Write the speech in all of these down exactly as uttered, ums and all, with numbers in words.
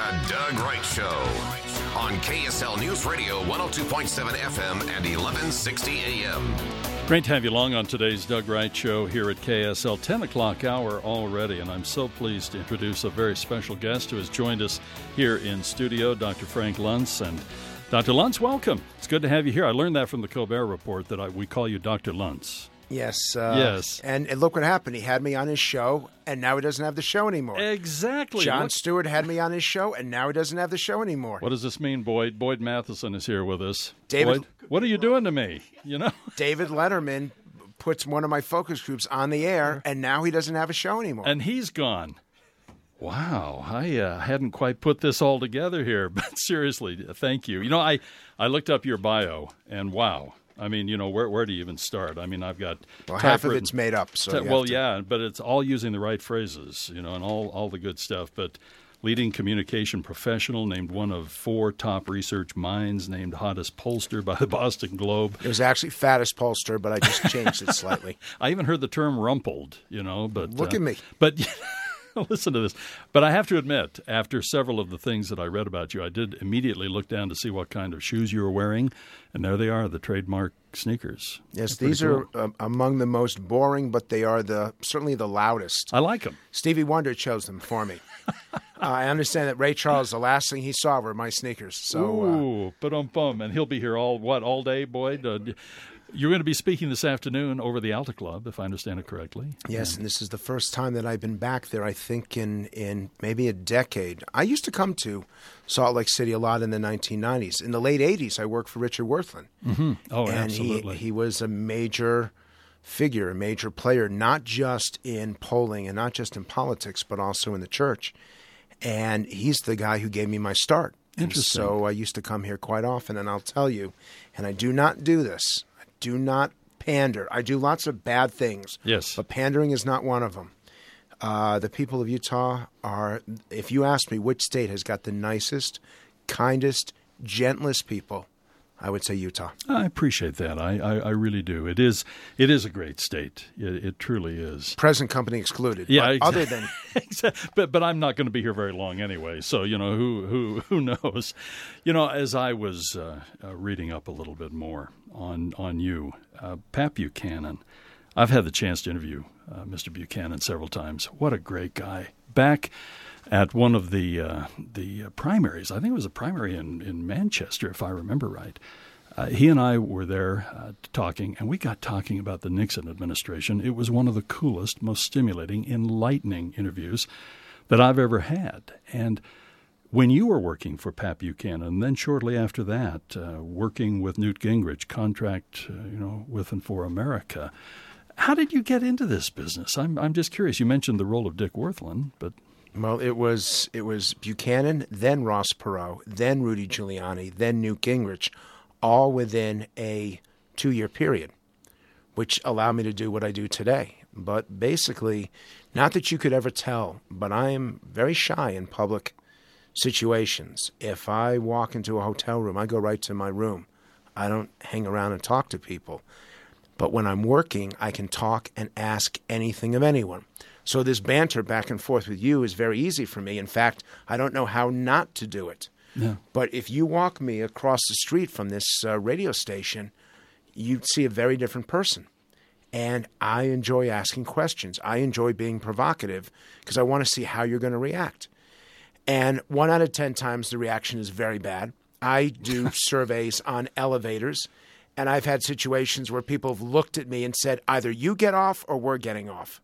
The Doug Wright Show on K S L News Radio one oh two point seven F M and eleven sixty A M. Great to have you along on today's Doug Wright Show here at K S L. ten o'clock hour already, and I'm so pleased to introduce a very special guest who has joined us here in studio, Doctor Frank Luntz. And Doctor Luntz, welcome. It's good to have you here. I learned that from the Colbert Report that I, we call you Doctor Luntz. Yes. Uh, yes. And, and look what happened. He had me on his show, and now he doesn't have the show anymore. Exactly. Jon what? Stewart had me on his show, and now he doesn't have the show anymore. What does this mean, Boyd? Boyd Matheson is here with us. David, Boyd, what are you doing to me? You know, David Letterman puts one of my focus groups on the air, and now he doesn't have a show anymore. And he's gone. Wow, I uh, hadn't quite put this all together here, but seriously, thank you. You know, I, I looked up your bio, and wow. I mean, you know, where where do you even start? I mean, I've got well, half of it's made up. So t- you well, to... yeah, but it's all using the right phrases, you know, and all, all the good stuff. But leading communication professional, named one of four top research minds, named hottest pollster by the Boston Globe. It was actually fattest pollster, but I just changed it slightly. I even heard the term rumpled, you know, but look uh, at me. But. Listen to this. But I have to admit, after several of the things that I read about you, I did immediately look down to see what kind of shoes you were wearing. And there they are, the trademark sneakers. Yes, these cool. are uh, among the most boring, but they are the certainly the loudest. I like them. Stevie Wonder chose them for me. uh, I understand that Ray Charles, the last thing he saw were my sneakers. So, Ooh, uh, ba-dum-bum. And he'll be here all, what, all day, Boyd? Uh, You're going to be speaking this afternoon over the Alta Club, if I understand it correctly. Yes, yeah. And this is the first time that I've been back there, I think, in, in maybe a decade. I used to come to Salt Lake City a lot in the nineteen nineties. In the late eighties, I worked for Richard Wirthlin. Mm-hmm. Oh, and absolutely. He, he was a major figure, a major player, not just in polling and not just in politics, but also in the church. And he's the guy who gave me my start. Interesting. And so I used to come here quite often, and I'll tell you, and I do not do this, do not pander. I do lots of bad things. Yes. But pandering is not one of them. Uh, the people of Utah are, if you ask me which state has got the nicest, kindest, gentlest people, I would say Utah. I appreciate that. I, I, I really do. It is it is a great state. It, it truly is. Present company excluded. Yeah. But other than but but I'm not going to be here very long anyway. So you know who who who knows. You know, as I was uh, uh, reading up a little bit more on on you, uh, Pat Buchanan. I've had the chance to interview uh, Mister Buchanan several times. What a great guy. Back at one of the uh, the primaries, I think it was a primary in, in Manchester, if I remember right. Uh, he and I were there uh, talking, and we got talking about the Nixon administration. It was one of the coolest, most stimulating, enlightening interviews that I've ever had. And when you were working for Pat Buchanan, and then shortly after that, uh, working with Newt Gingrich, contract, uh, you know, with and for America, how did you get into this business? I'm I'm just curious. You mentioned the role of Dick Wirthlin, but well, it was it was Buchanan, then Ross Perot, then Rudy Giuliani, then Newt Gingrich, all within a two-year period, which allowed me to do what I do today. But basically, not that you could ever tell, but I am very shy in public situations. If I walk into a hotel room, I go right to my room. I don't hang around and talk to people. But when I'm working, I can talk and ask anything of anyone. So this banter back and forth with you is very easy for me. In fact, I don't know how not to do it. Yeah. But if you walk me across the street from this uh, radio station, you'd see a very different person. And I enjoy asking questions. I enjoy being provocative because I want to see how you're going to react. And one out of ten times the reaction is very bad. I do surveys on elevators, and I've had situations where people have looked at me and said, either you get off or we're getting off.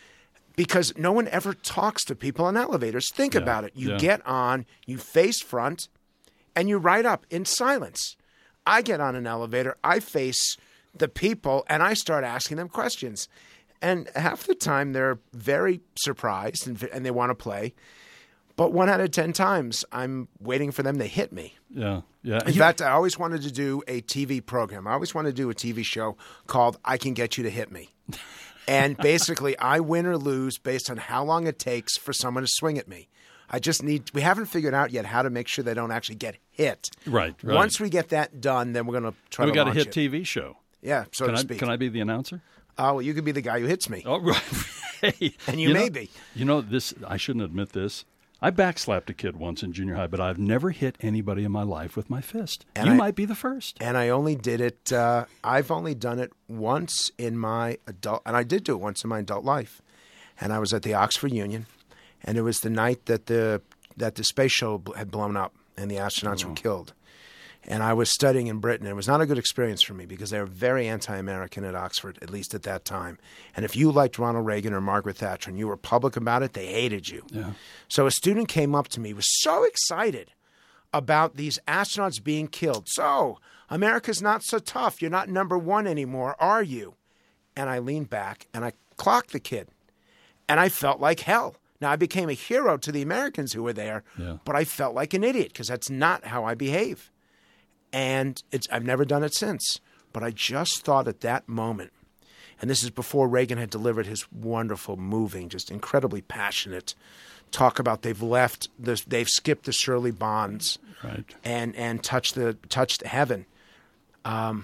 Because no one ever talks to people on elevators. Think yeah, about it. You yeah. get on, you face front, and you ride up in silence. I get on an elevator, I face the people, and I start asking them questions. And half the time they're very surprised and, and they want to play. But one out of ten times, I'm waiting for them to hit me. Yeah, yeah. In You- fact, I always wanted to do a T V program. I always wanted to do a T V show called I Can Get You to Hit Me. And basically, I win or lose based on how long it takes for someone to swing at me. I just need – we haven't figured out yet how to make sure they don't actually get hit. Right, right. Once we get that done, then we're going to try we to got a launch hit it. T V show. Yeah, so Can to I, speak. can I be the announcer? Oh, well, you could be the guy who hits me. Oh, right. Hey, And you may know, be. You know, this. I shouldn't admit this. I backslapped a kid once in junior high, but I've never hit anybody in my life with my fist. And you I, might be the first. And I only did it, uh, I've only done it once in my adult, and I did do it once in my adult life. And I was at the Oxford Union, and it was the night that the that the space shuttle had blown up and the astronauts oh. were killed. And I was studying in Britain. It was not a good experience for me because they were very anti-American at Oxford, at least at that time. And if you liked Ronald Reagan or Margaret Thatcher and you were public about it, they hated you. Yeah. So a student came up to me, was so excited about these astronauts being killed. So, America's not so tough. You're not number one anymore, are you? And I leaned back and I clocked the kid. And I felt like hell. Now, I became a hero to the Americans who were there, yeah. but I felt like an idiot because that's not how I behave. And it's, I've never done it since. But I just thought at that moment, and this is before Reagan had delivered his wonderful, moving, just incredibly passionate talk about they've left, the, they've skipped the Shirley Bonds right. and, and touched, the, touched heaven. Um,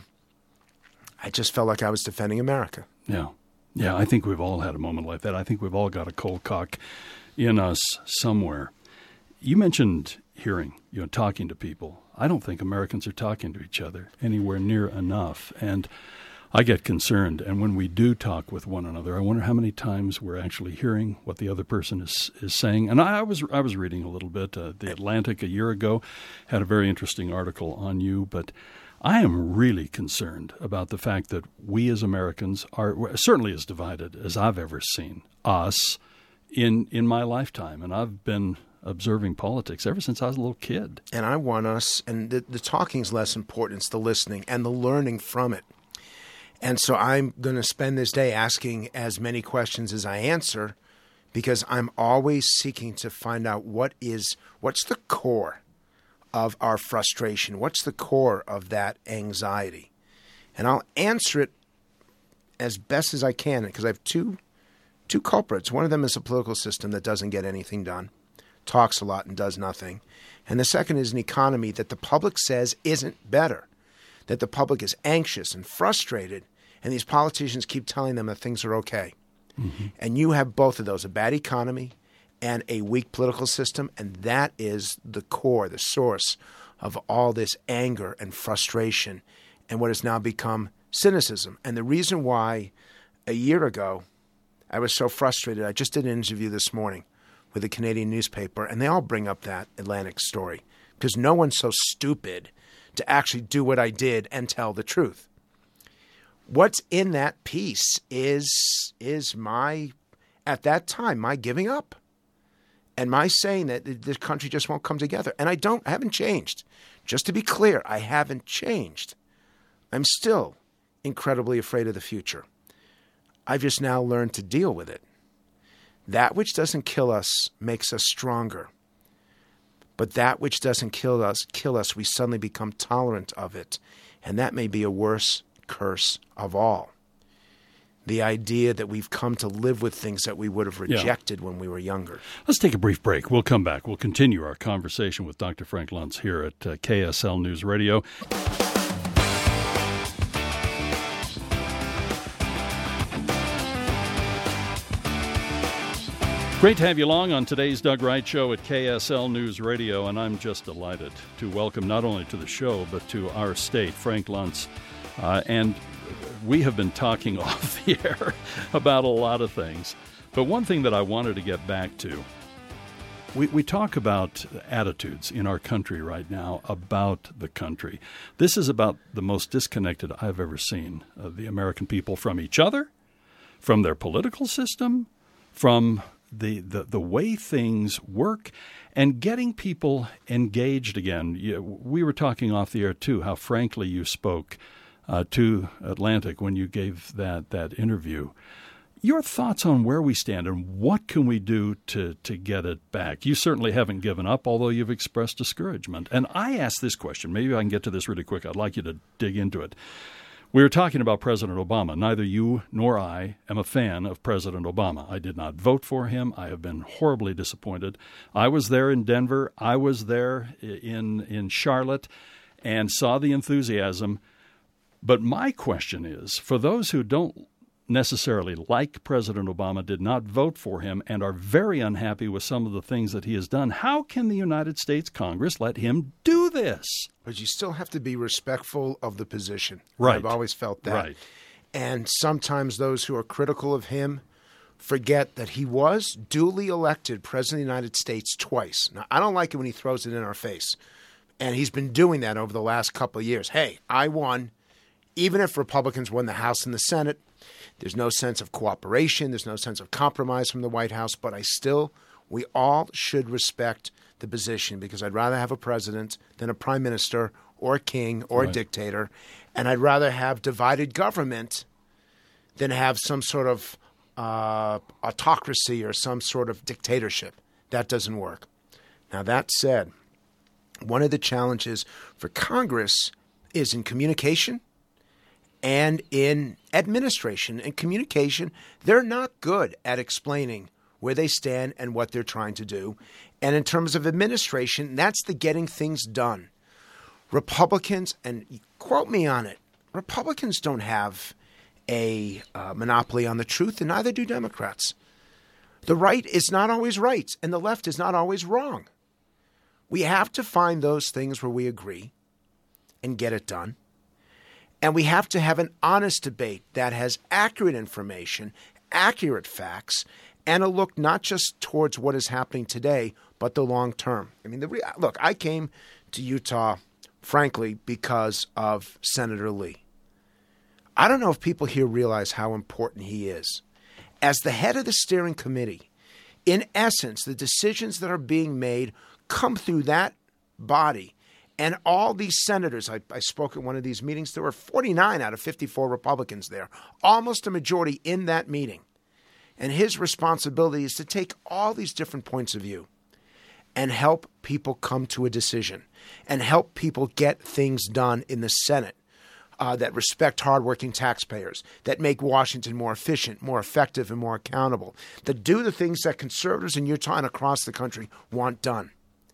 I just felt like I was defending America. Yeah. Yeah, I think we've all had a moment like that. I think we've all got a cold cock in us somewhere. You mentioned hearing, you know, talking to people. I don't think Americans are talking to each other anywhere near enough. And I get concerned. And when we do talk with one another, I wonder how many times we're actually hearing what the other person is, is saying. And I, I was I was reading a little bit. Uh, the Atlantic a year ago had a very interesting article on you, but I am really concerned about the fact that we as Americans are certainly as divided as I've ever seen us in in my lifetime. And I've been observing politics ever since I was a little kid. And I want us, and the, the talking is less important, it's the listening and the learning from it. And so I'm going to spend this day asking as many questions as I answer because I'm always seeking to find out what is, what's the core of our frustration? What's the core of that anxiety? And I'll answer it as best as I can because I have two two culprits. One of them is a political system that doesn't get anything done, talks a lot and does nothing. And the second is an economy that the public says isn't better, that the public is anxious and frustrated, and these politicians keep telling them that things are okay. Mm-hmm. And you have both of those, a bad economy and a weak political system, and that is the core, the source of all this anger and frustration and what has now become cynicism. And the reason why a year ago I was so frustrated, I just did an interview this morning with a Canadian newspaper, and they all bring up that Atlantic story because no one's so stupid to actually do what I did and tell the truth. What's in that piece is, is my, at that time, my giving up. And my saying that the country just won't come together. And I don't, I haven't changed. Just to be clear, I haven't changed. I'm still incredibly afraid of the future. I've just now learned to deal with it. That which doesn't kill us makes us stronger. But that which doesn't kill us, kill us, we suddenly become tolerant of it. And that may be a worse curse of all. The idea that we've come to live with things that we would have rejected yeah. when we were younger. Let's take a brief break. We'll come back. We'll continue our conversation with Doctor Frank Luntz here at uh, K S L News Radio. Great to have you along on today's Doug Wright Show at K S L News Radio, and I'm just delighted to welcome not only to the show but to our state, Frank Luntz. Uh, and we have been talking off the air about a lot of things. But one thing that I wanted to get back to, we, we talk about attitudes in our country right now about the country. This is about the most disconnected I've ever seen of the American people from each other, from their political system, from the, the, the way things work, and getting people engaged again. You, we were talking off the air, too, how frankly you spoke Uh, to Atlantic when you gave that, that interview. Your thoughts on where we stand and what can we do to, to get it back? You certainly haven't given up, although you've expressed discouragement. And I asked this question. Maybe I can get to this really quick. I'd like you to dig into it. We were talking about President Obama. Neither you nor I am a fan of President Obama. I did not vote for him. I have been horribly disappointed. I was there in Denver. I was there in, in Charlotte and saw the enthusiasm. But my question is, for those who don't necessarily like President Obama, did not vote for him, and are very unhappy with some of the things that he has done. How can the United States Congress let him do this? But you still have to be respectful of the position. Right. I've always felt that. Right. And sometimes those who are critical of him forget that he was duly elected President of the United States twice. Now, I don't like it when he throws it in our face. And he's been doing that over the last couple of years. Hey, I won. Even if Republicans won the House and the Senate, there's no sense of cooperation. There's no sense of compromise from the White House. But I still, we all should respect the position, because I'd rather have a president than a prime minister or a king or Right. a dictator. And I'd rather have divided government than have some sort of uh, autocracy or some sort of dictatorship. That doesn't work. Now, that said, one of the challenges for Congress is in communication and in administration. And communication, they're not good at explaining where they stand and what they're trying to do. And in terms of administration, that's the getting things done. Republicans, and quote me on it, Republicans don't have a uh, monopoly on the truth, and neither do Democrats. The right is not always right, and the left is not always wrong. We have to find those things where we agree and get it done. And we have to have an honest debate that has accurate information, accurate facts, and a look not just towards what is happening today, but the long term. I mean, the re- look, I came to Utah, frankly, because of Senator Lee. I don't know if people here realize how important he is. As the head of the steering committee, in essence, the decisions that are being made come through that body. And all these senators, I, I spoke at one of these meetings, there were forty-nine out of fifty-four Republicans there, almost a majority in that meeting. And his responsibility is to take all these different points of view and help people come to a decision and help people get things done in the Senate uh, that respect hardworking taxpayers, that make Washington more efficient, more effective, and more accountable, that do the things that conservatives in Utah and across the country want done.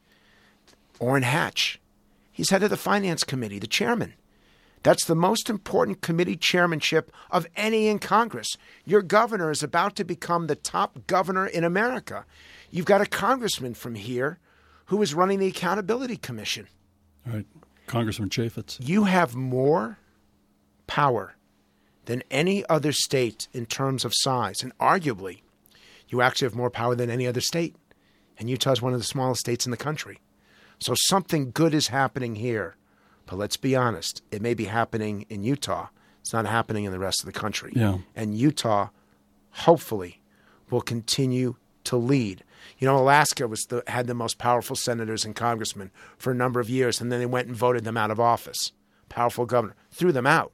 Orrin Hatch, he's head of the Finance Committee, the chairman. That's the most important committee chairmanship of any in Congress. Your governor is about to become the top governor in America. You've got a congressman from here who is running the Accountability Commission. All right. Congressman Chaffetz. You have more power than any other state in terms of size. And arguably, you actually have more power than any other state. And Utah is one of the smallest states in the country. So something good is happening here. But let's be honest, it may be happening in Utah. It's not happening in the rest of the country. Yeah. And Utah, hopefully, will continue to lead. You know, Alaska was the, had the most powerful senators and congressmen for a number of years, and then they went and voted them out of office. Powerful governor. Threw them out.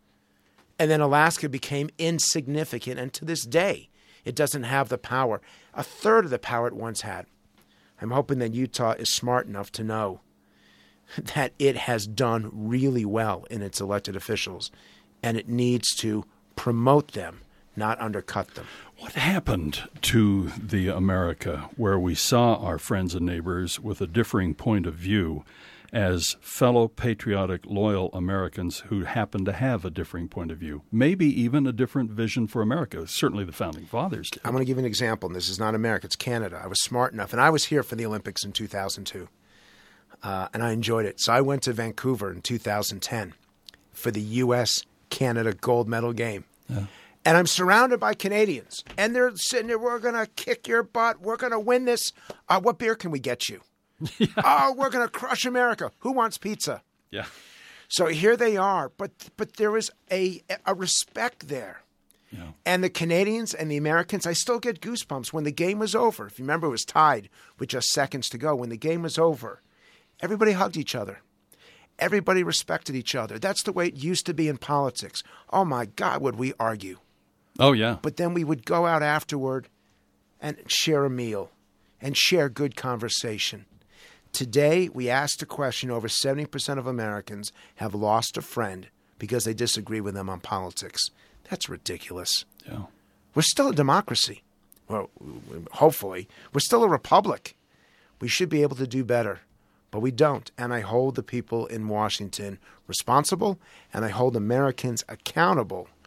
And then Alaska became insignificant, and to this day, it doesn't have the power, a third of the power it once had. I'm hoping that Utah is smart enough to know that it has done really well in its elected officials, and it needs to promote them, not undercut them. What happened to the America where we saw our friends and neighbors with a differing point of view as fellow patriotic, loyal Americans who happen to have a differing point of view, maybe even a different vision for America? Certainly the Founding Fathers did. I'm going to give you an example, and this is not America, it's Canada. I was smart enough, and I was here for the Olympics in two thousand two, uh, and I enjoyed it. So I went to Vancouver in two thousand ten for the U S Canada gold medal game. Yeah. And I'm surrounded by Canadians, and they're sitting there, we're going to kick your butt, we're going to win this. Uh, what beer can we get you? Yeah. Oh, we're going to crush America. Who wants pizza? Yeah. So here they are, but but there is a a respect there. Yeah. And the Canadians and the Americans, I still get goosebumps when the game was over. If you remember, it was tied with just seconds to go. When the game was over, everybody hugged each other. Everybody respected each other. That's the way it used to be in politics. Oh, my God, would we argue. Oh, yeah. But then we would go out afterward and share a meal and share good conversation. Today, we asked a question, over seventy percent of Americans have lost a friend because they disagree with them on politics. That's ridiculous. Yeah. We're still a democracy. Well, hopefully. We're still a republic. We should be able to do better, but we don't. And I hold the people in Washington responsible, and I hold Americans accountable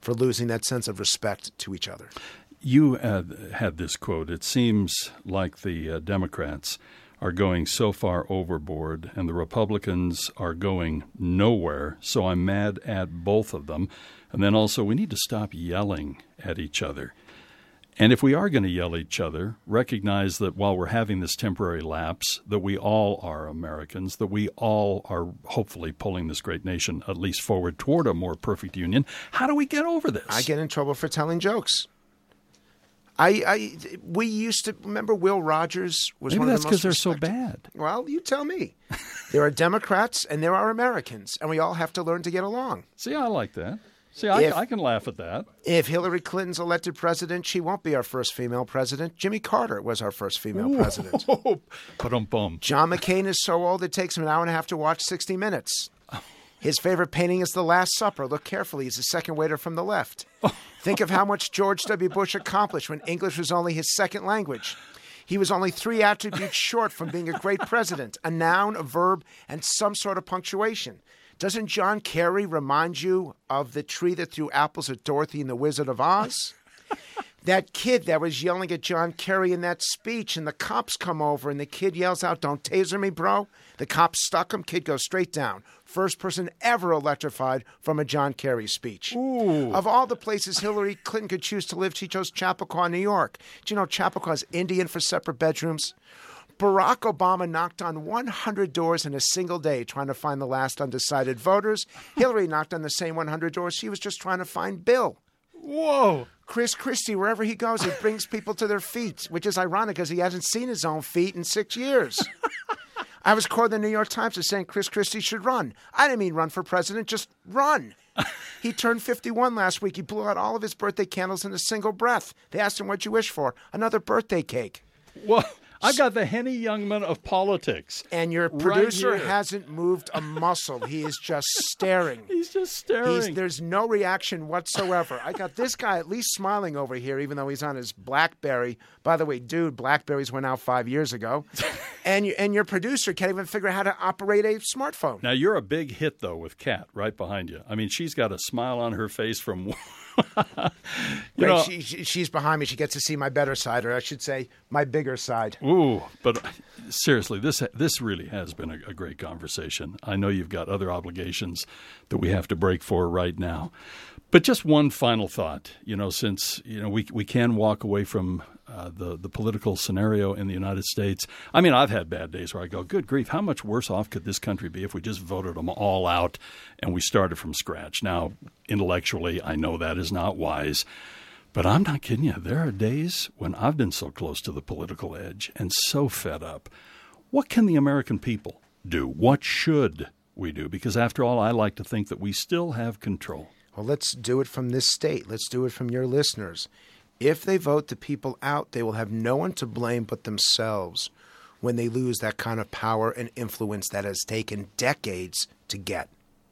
for losing that sense of respect to each other. You had, had this quote. It seems like the uh, Democrats are going so far overboard and the Republicans are going nowhere, so I'm mad at both of them. And then also, we need to stop yelling at each other. And if we are going to yell at each other, recognize that while we're having this temporary lapse, that we all are Americans, that we all are hopefully pulling this great nation at least forward toward a more perfect union. How do we get over this? I get in trouble for telling jokes. I, I we used to remember Will Rogers was Maybe one that's of the most because they're respected. so bad. Well, you tell me. There are Democrats and there are Americans, and we all have to learn to get along. See, I like that. See, I, If- I can laugh at that. If Hillary Clinton's elected president, she won't be our first female president. Jimmy Carter was our first female president. Ba-dum-bum. John McCain is so old it takes him an hour and a half to watch sixty minutes. His favorite painting is The Last Supper. Look carefully. He's the second waiter from the left. Think of how much George W. Bush accomplished when English was only his second language. He was only three attributes short from being a great president: a noun, a verb, and some sort of punctuation. Doesn't John Kerry remind you of the tree that threw apples at Dorothy in The Wizard of Oz? That kid that was yelling at John Kerry in that speech, and the cops come over, and the kid yells out, "Don't taser me, bro." The cops stuck him. Kid goes straight down. First person ever electrified from a John Kerry speech. Ooh. Of all the places Hillary Clinton could choose to live, she chose Chappaqua, New York. Do you know Chappaqua is Indian for separate bedrooms? Barack Obama knocked on one hundred doors in a single day trying to find the last undecided voters. Hillary knocked on the same one hundred doors. She was just trying to find Bill. Whoa. Chris Christie, wherever he goes, he brings people to their feet, which is ironic because he hasn't seen his own feet in six years. I was quoted in the New York Times as saying Chris Christie should run. I didn't mean run for president, just run. He turned fifty-one last week. He blew out all of his birthday candles in a single breath. They asked him, "What'd you wish for?" Another birthday cake. Well, I've got the Henny Youngman of politics. And your right producer here. hasn't moved a muscle. He is just staring. He's just staring. He's, there's no reaction whatsoever. I got this guy at least smiling over here, even though he's on his BlackBerry. By the way, dude, BlackBerries went out five years ago. and, you, and your producer can't even figure out how to operate a smartphone. Now, you're a big hit, though, with Kat right behind you. I mean, she's got a smile on her face from... you Right, know, she, she, she's behind me. She gets to see my better side, or I should say, my bigger side. Ooh, but seriously, this this really has been a, a great conversation. I know you've got other obligations that we have to break for right now. But just one final thought, you know, since, you know, we we can walk away from uh, the, the political scenario in the United States. I mean, I've had bad days where I go, good grief, how much worse off could this country be if we just voted them all out and we started from scratch? Now, intellectually, I know that is not wise. But I'm not kidding you. There are days when I've been so close to the political edge and so fed up. What can the American people do? What should we do? Because after all, I like to think that we still have control. Well, let's do it from this state. Let's do it from your listeners. If they vote the people out, they will have no one to blame but themselves when they lose that kind of power and influence that has taken decades to get.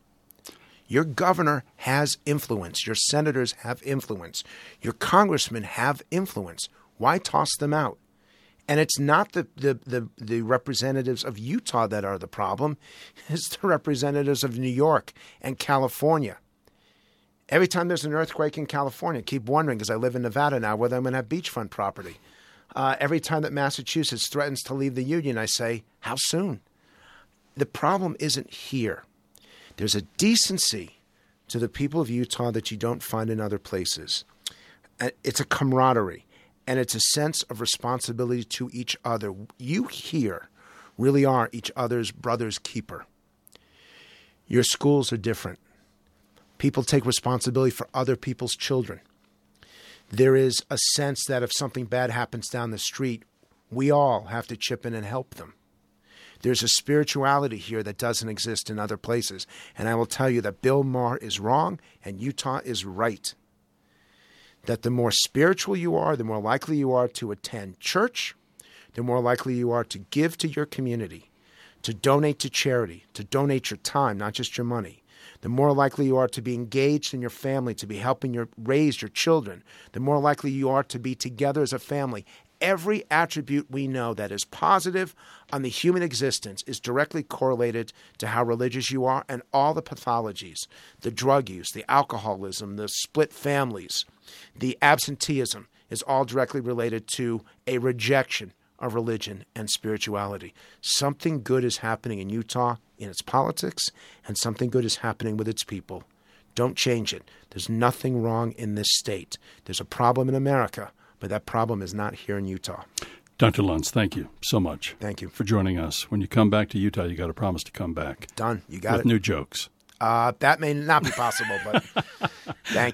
Your governor has influence. Your senators have influence. Your congressmen have influence. Why toss them out? And it's not the, the, the, the representatives of Utah that are the problem. It's the representatives of New York and California. Every time there's an earthquake in California, I keep wondering, because I live in Nevada now, whether I'm going to have beachfront property. Uh, every time that Massachusetts threatens to leave the union, I say, how soon? The problem isn't here. There's a decency to the people of Utah that you don't find in other places. It's a camaraderie, and it's a sense of responsibility to each other. You here really are each other's brother's keeper. Your schools are different. People take responsibility for other people's children. There is a sense that if something bad happens down the street, we all have to chip in and help them. There's a spirituality here that doesn't exist in other places. And I will tell you that Bill Maher is wrong and Utah is right. That the more spiritual you are, the more likely you are to attend church, the more likely you are to give to your community, to donate to charity, to donate your time, not just your money. The more likely you are to be engaged in your family, to be helping your raise your children, the more likely you are to be together as a family Every attribute we know that is positive on the human existence is directly correlated to how religious you are, and all the pathologies, the drug use, the alcoholism, the split families, the absenteeism is all directly related to a rejection of religion and spirituality. Something good is happening in Utah in its politics, and something good is happening with its people. Don't change it. There's nothing wrong in this state. There's a problem in America, but that problem is not here in Utah. Doctor Luntz, thank you so much. Thank you. For joining us. When you come back to Utah, you got to promise to come back. Done. You got with it. With new jokes. Uh, that may not be possible, but thank you.